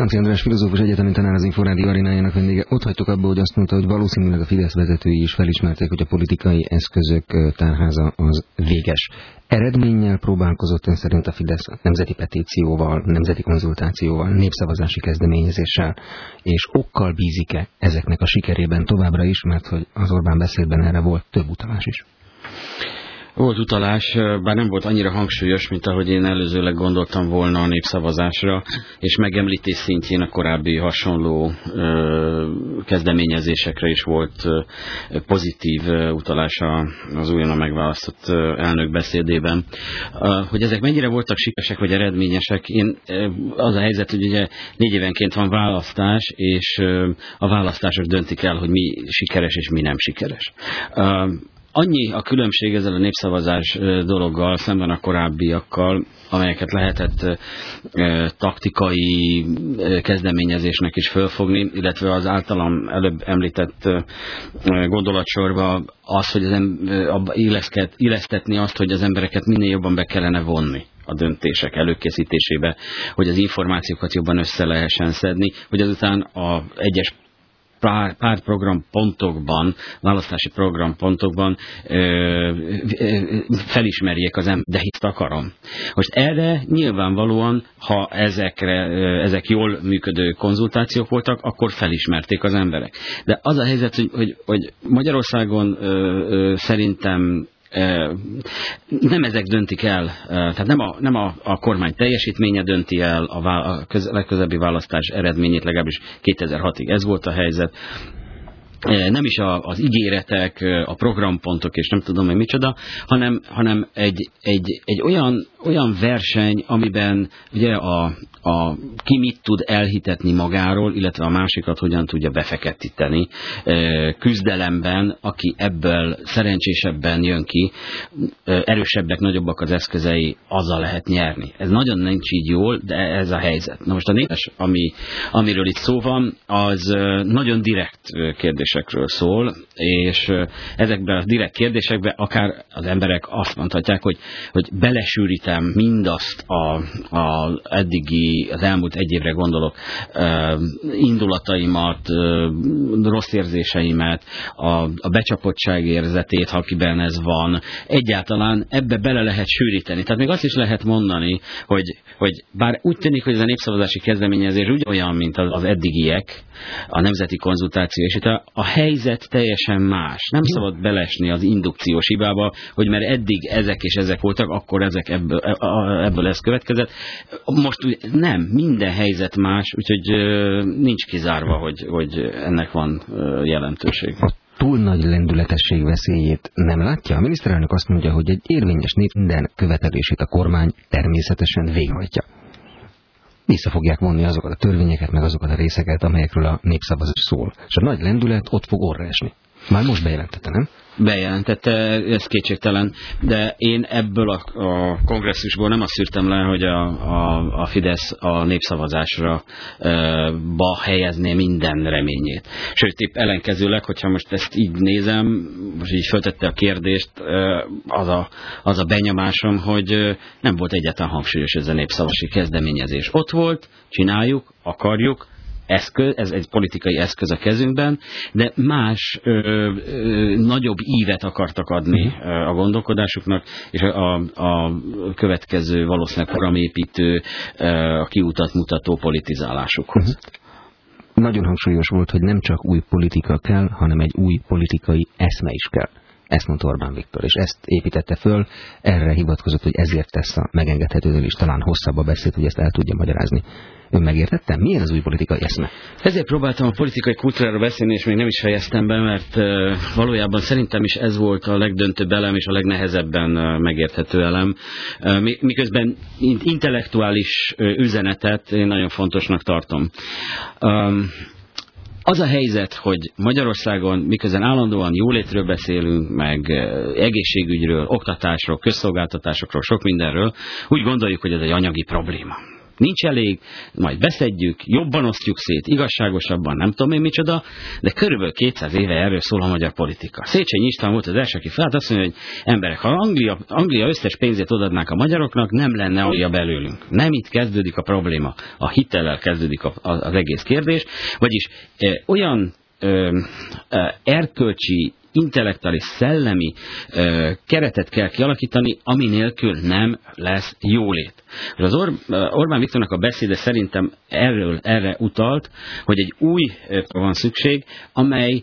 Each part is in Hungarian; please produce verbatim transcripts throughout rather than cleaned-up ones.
Lánci András filozófus, egyetemi tanár, az Inforádió arénájának vendége. Ott hagytuk abba, hogy azt mondta, hogy valószínűleg a Fidesz vezetői is felismerték, hogy a politikai eszközök tárháza az véges. Eredménnyel próbálkozott ön szerint a Fidesz nemzeti petícióval, nemzeti konzultációval, népszavazási kezdeményezéssel, és okkal bízik-e ezeknek a sikerében továbbra is, mert hogy az Orbán beszédben erre volt több utalás is? Volt utalás, bár nem volt annyira hangsúlyos, mint ahogy én előzőleg gondoltam volna a népszavazásra, és megemlítés szintjén a korábbi hasonló ö, kezdeményezésekre is volt ö, pozitív ö, utalása az újonnan megválasztott ö, elnök beszédében. Ö, hogy ezek mennyire voltak sikeresek vagy eredményesek, én, ö, az a helyzet, hogy ugye négy évenként van választás, és ö, a választások döntik el, hogy mi sikeres és mi nem sikeres. Ö, Annyi a különbség ezzel a népszavazás dologgal szemben a korábbiakkal, amelyeket lehetett e, taktikai kezdeményezésnek is fölfogni, illetve az általam előbb említett e, gondolatsorba az, hogy az em, illeszket, illesztetni azt, hogy az embereket minél jobban be kellene vonni a döntések előkészítésébe, hogy az információkat jobban össze lehessen szedni, hogy azután a egyes pártprogrampontokban, választási programpontokban ö, ö, felismerjék az ember, de hitt akarom. Most erre nyilvánvalóan, ha ezekre, ö, ezek jól működő konzultációk voltak, akkor felismerték az emberek. De az a helyzet, hogy, hogy, hogy Magyarországon ö, ö, szerintem nem ezek döntik el, tehát nem a, nem a, a kormány teljesítménye dönti el a, a köz, legközelebbi választás eredményét, legalábbis kétezer-hatig ez volt a helyzet. Nem is a, az ígéretek, a programpontok és nem tudom, hogy micsoda, hanem, hanem egy, egy, egy olyan, olyan verseny, amiben ugye a, a, ki mit tud elhitetni magáról, illetve a másikat hogyan tudja befeketíteni küzdelemben, aki ebből szerencsésebben jön ki, erősebbek, nagyobbak az eszközei, azzal lehet nyerni. Ez nagyon nincs így jól, de ez a helyzet. Na most a népes, ami, amiről itt szó van, az nagyon direkt kérdés szól, és ezekben a direkt kérdésekben akár az emberek azt mondhatják, hogy, hogy belesűrítem mindazt a, a eddigi, az elmúlt egy évre gondolok, indulataimat, rossz érzéseimet, a, a becsapottság érzetét, ha akiben ez van, egyáltalán ebbe bele lehet sűríteni. Tehát még azt is lehet mondani, hogy, hogy bár úgy tűnik, hogy ez a népszavazási kezdeményezés úgy olyan, mint az, az eddigiek, a nemzeti konzultáció, és itt a, a helyzet teljesen más. Nem szabad belesni az indukciós hibába, hogy mert eddig ezek és ezek voltak, akkor ezek ebből, ebből ez következett. Most nem, minden helyzet más, úgyhogy nincs kizárva, hogy, hogy ennek van jelentőség. Túl nagy lendületesség veszélyét nem látja? A miniszterelnök azt mondja, hogy egy érvényes nép minden követelését a kormány természetesen végrehajtja. Vissza fogják vonni azokat a törvényeket, meg azokat a részeket, amelyekről a népszavazás szól. És a nagy lendület ott fog orra esni. Már most bejelentette, nem? Bejelentette, ez kétségtelen, de én ebből a, a kongresszusból nem azt szűrtem le, hogy a, a, a Fidesz a népszavazásra e, ba helyezné minden reményét. Sőt, épp ellenkezőleg, hogyha most ezt így nézem, most így föltette a kérdést, e, az, a, az a benyomásom, hogy nem volt egyáltalán hangsúlyos ez a népszavazási kezdeményezés. Ott volt, csináljuk, akarjuk, eszköz, ez egy politikai eszköz a kezünkben, de más ö, ö, nagyobb ívet akartak adni ö, a gondolkodásuknak, és a, a következő valószínűleg programépítő, ö, a kiutat mutató politizálásukhoz. Uh-huh. Nagyon hangsúlyos volt, hogy nem csak új politika kell, hanem egy új politikai eszme is kell. Ezt mondta Orbán Viktor, és ezt építette föl, erre hivatkozott, hogy ezért tesz a megengedhetőről is, talán hosszabb a beszéd, hogy ezt el tudja magyarázni. Ön megértette? Milyen az új politikai eszme? Ezért próbáltam a politikai kultúráról beszélni, és még nem is fejeztem be, mert uh, valójában szerintem is ez volt a legdöntőbb elem, és a legnehezebben uh, megérthető elem. Uh, miközben intellektuális uh, üzenetet én nagyon fontosnak tartom. Um, Az a helyzet, hogy Magyarországon miközben állandóan jólétről beszélünk, meg egészségügyről, oktatásról, közszolgáltatásokról, sok mindenről, úgy gondoljuk, hogy ez egy anyagi probléma. nincs elég, majd beszedjük, jobban osztjuk szét, igazságosabban, nem tudom én micsoda, de körülbelül kétszáz éve erről szól a magyar politika. Széchenyi István volt az első, aki felállt, azt mondja, hogy emberek, ha Anglia, Anglia összes pénzét odaadnák a magyaroknak, nem lenne Anglia belőlünk. Nem itt kezdődik a probléma, a hitellel kezdődik a, a, az egész kérdés, vagyis e, olyan ö, e, erkölcsi, intellektuális, szellemi ö, keretet kell kialakítani, ami nélkül nem lesz jólét. Az Or- Orbán Viktornak a beszéde szerintem erről, erre utalt, hogy egy új ö, van szükség, amely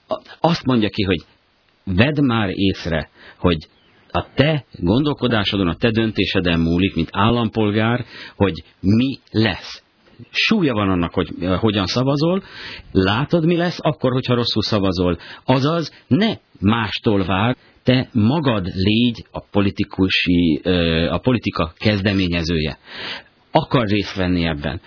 azt mondja ki, hogy vedd már észre, hogy a te gondolkodásodon, a te döntéseden múlik, mint állampolgár, hogy mi lesz. Súlya van annak, hogy hogyan szavazol, látod, mi lesz akkor, hogyha rosszul szavazol. Azaz, ne mástól vár, te magad légy a, politikusi, a politika kezdeményezője. Akar részt venni ebben.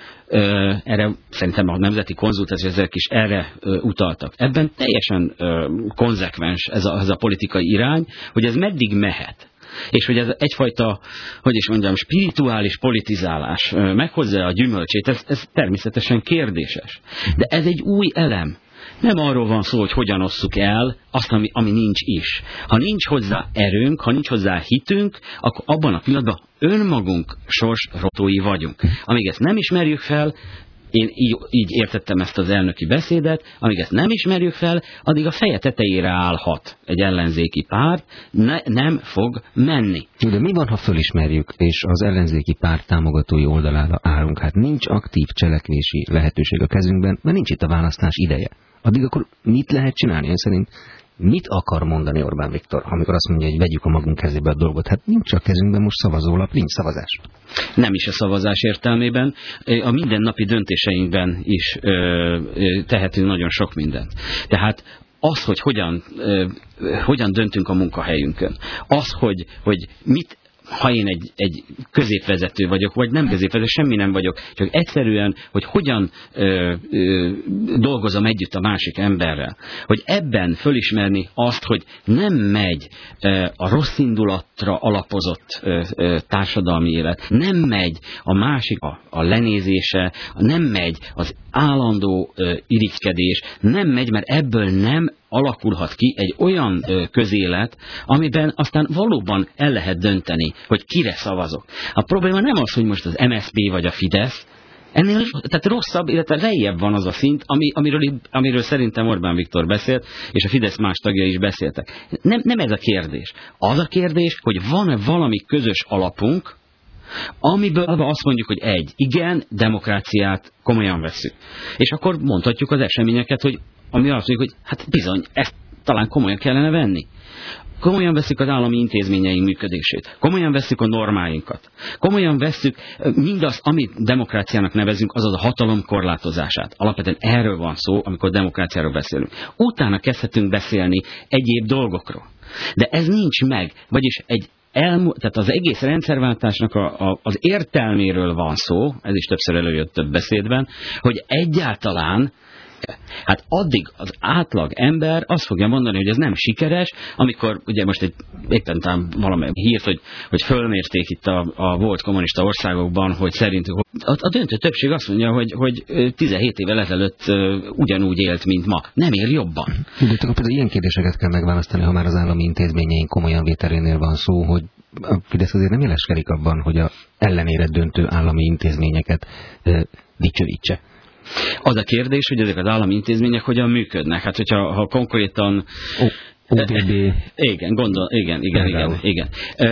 Erre szerintem a nemzeti konzultációk ezek is erre utaltak. Ebben teljesen konzekvens ez a, ez a politikai irány, hogy ez meddig mehet. És hogy ez egyfajta, hogy is mondjam, spirituális politizálás meghozza a gyümölcsét, ez, ez természetesen kérdéses. De ez egy új elem. Nem arról van szó, hogy hogyan osszuk el azt, ami, ami nincs is. Ha nincs hozzá erőnk, ha nincs hozzá hitünk, akkor abban a pillanatban önmagunk sorsrotói vagyunk. Amíg ezt nem ismerjük fel, én így, így értettem ezt az elnöki beszédet, amíg ezt nem ismerjük fel, addig a feje tetejére állhat egy ellenzéki párt, ne, nem fog menni. De mi van, ha fölismerjük, és az ellenzéki párt támogatói oldalára állunk? Hát nincs aktív cselekvési lehetőség a kezünkben, mert nincs itt a választás ideje. Addig akkor mit lehet csinálni? Ön szerint mit akar mondani Orbán Viktor, amikor azt mondja, hogy vegyük a magunk kezébe a dolgot? Hát nincs a kezünkben most szavazólap, nincs szavazás. Nem is a szavazás értelmében, a mindennapi döntéseinkben is ö, ö, tehetünk nagyon sok mindent. Tehát az, hogy hogyan, ö, hogyan döntünk a munkahelyünkön, az, hogy, hogy mit ha én egy, egy középvezető vagyok, vagy nem középvezető, semmi nem vagyok, csak egyszerűen, hogy hogyan ö, ö, dolgozom együtt a másik emberrel. Hogy ebben fölismerni azt, hogy nem megy ö, a rossz indulatra alapozott ö, ö, társadalmi élet, nem megy a másik a, a lenézése, nem megy az állandó ö, irigykedés, nem megy, mert ebből nem alakulhat ki egy olyan ö, közélet, amiben aztán valóban el lehet dönteni, hogy kire szavazok. A probléma nem az, hogy most az em es zé pé vagy a Fidesz, ennél tehát rosszabb, illetve lejjebb van az a szint, ami, amiről, amiről szerintem Orbán Viktor beszélt, és a Fidesz más tagjai is beszéltek. Nem, nem ez a kérdés. Az a kérdés, hogy van-e valami közös alapunk, amiből azt mondjuk, hogy egy, igen, demokráciát komolyan vesszük. És akkor mondhatjuk az eseményeket, hogy ami azt mondjuk, hogy hát bizony, ezt talán komolyan kellene venni. Komolyan veszük az állami intézményeink működését. Komolyan veszük a normáinkat. Komolyan veszük mindazt, amit demokráciának nevezünk, azaz a hatalom korlátozását. Alapvetően erről van szó, amikor demokráciáról beszélünk. Utána kezdhetünk beszélni egyéb dolgokról. De ez nincs meg. Vagyis egy elmú... tehát az egész rendszerváltásnak a, a, az értelméről van szó, ez is többször előjött több beszédben, hogy egyáltalán hát addig az átlag ember azt fogja mondani, hogy ez nem sikeres, amikor ugye most egy, éppen talán valami hírt, hogy, hogy fölmérték itt a, a volt kommunista országokban, hogy szerintük a, a döntő többség azt mondja, hogy, hogy tizenhét évvel ezelőtt ugyanúgy élt, mint ma. Nem él jobban. De akkor például ilyen kérdéseket kell megválasztani, ha már az állami intézményeink komolyan vételénél van szó, hogy a Fidesz azért nem jeleskedik abban, hogy a ellenére döntő állami intézményeket e, dicsőítse. Az a kérdés, hogy ezek az állami intézmények hogyan működnek. Hát, hogyha ha konkrétan... o té bé... Igen, gondol, igen, igen, igen, igen.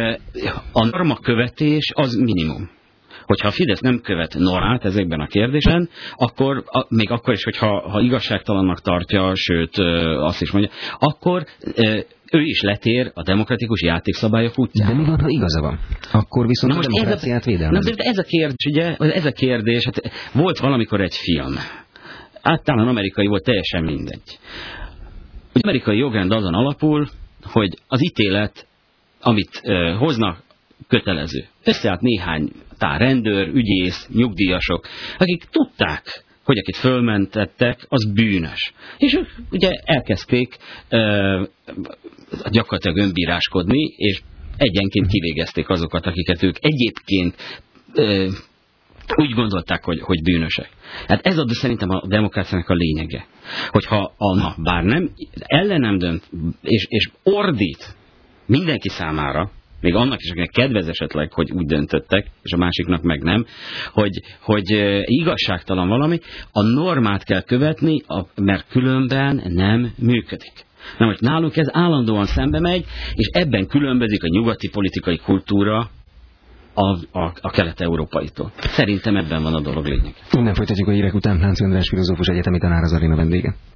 A norma követés az minimum. Hogyha a Fidesz nem követ normát ezekben a kérdésen, akkor a, még akkor is, hogyha ha igazságtalannak tartja, sőt azt is mondja, akkor ő is letér a demokratikus játékszabályok útján. De mi van, ha igaza van? Akkor viszont na a demokráciát védelmezik. Na, ez a kérdés, ugye, ez a kérdés, hát volt valamikor egy film, általán amerikai volt, teljesen mindegy. Az amerikai jogrend azon alapul, hogy az ítélet, amit uh, hoznak, kötelező. Összeállt néhány tár rendőr, ügyész, nyugdíjasok, akik tudták, hogy akit fölmentettek, az bűnös. És ők ugye elkezdték uh, gyakorlatilag önbíráskodni, és egyenként kivégezték azokat, akiket ők egyébként uh, úgy gondolták, hogy, hogy bűnösek. Hát ez a, szerintem a demokráciának a lényege. Hogyha a, na, bár nem ellenem dönt, és, és ordít mindenki számára, még annak is, akinek kedvez esetleg, hogy úgy döntöttek, és a másiknak meg nem, hogy, hogy igazságtalan valami, a normát kell követni, mert különben nem működik. Nem, hogy nálunk ez állandóan szembe megy, és ebben különbözik a nyugati politikai kultúra a, a, a kelet-európaitól. Szerintem ebben van a dolog lényeg. Innen folytatjuk a hírek után. Lánci András filozófus, egyetemi tanár az aréna vendége.